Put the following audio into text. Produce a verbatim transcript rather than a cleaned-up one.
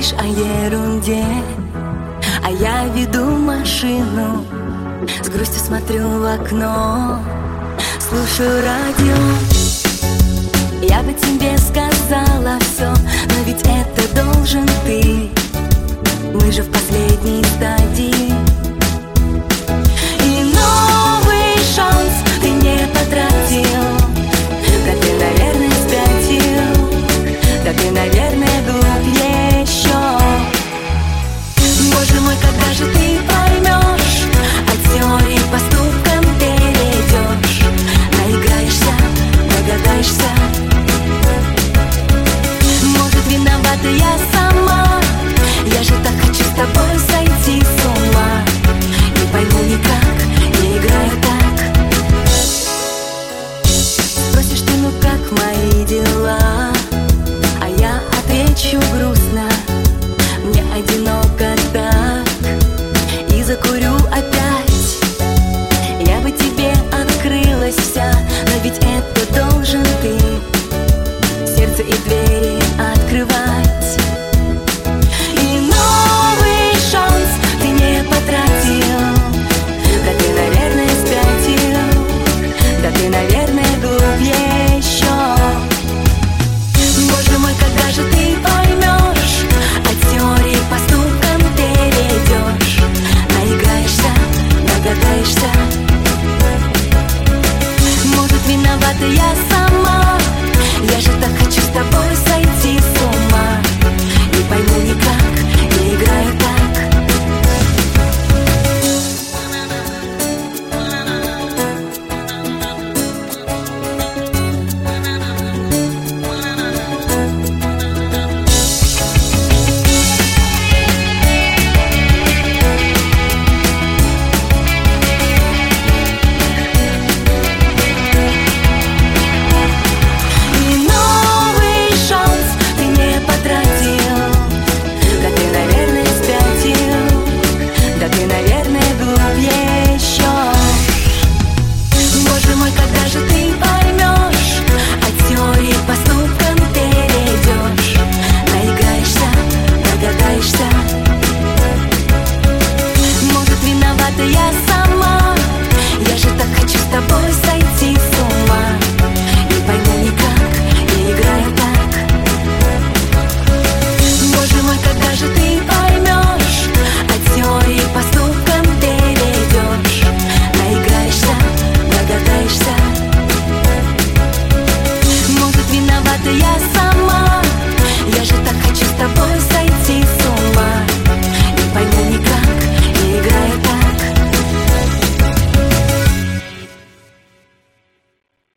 говоришь о ерунде, а я веду машину, с грустью смотрю в окно, слушаю радио. Я бы тебе сказала все, но ведь это должен ты. Мы же в последней стадии. И новый шанс ты не потратил. Да ты, наверное, спятил. Да ты, наверное, глуп еще. Боже мой, когда же ты поймешь? От теории к поступкам перейдешь. Наиграешься, догадаешься. Может, виновата я сама. Я же так хочу с тобой сойти с ума. Не пойму никак, не играю так. Спросишь ты, ну как мои дела? А я отвечу грустно. Мне одиноко так. И закурю опять. Я бы тебе открылась вся, но ведь это должен ты. Сердце и двери открывать. И новый шанс ты не потратил. Да ты, наверное, спятил. Да ты, наверное, глуп еще. Боже мой, когда же ты поймешь? От теории к поступкам перейдешь. Наиграешься, догадаешься. Может, виновата я сама.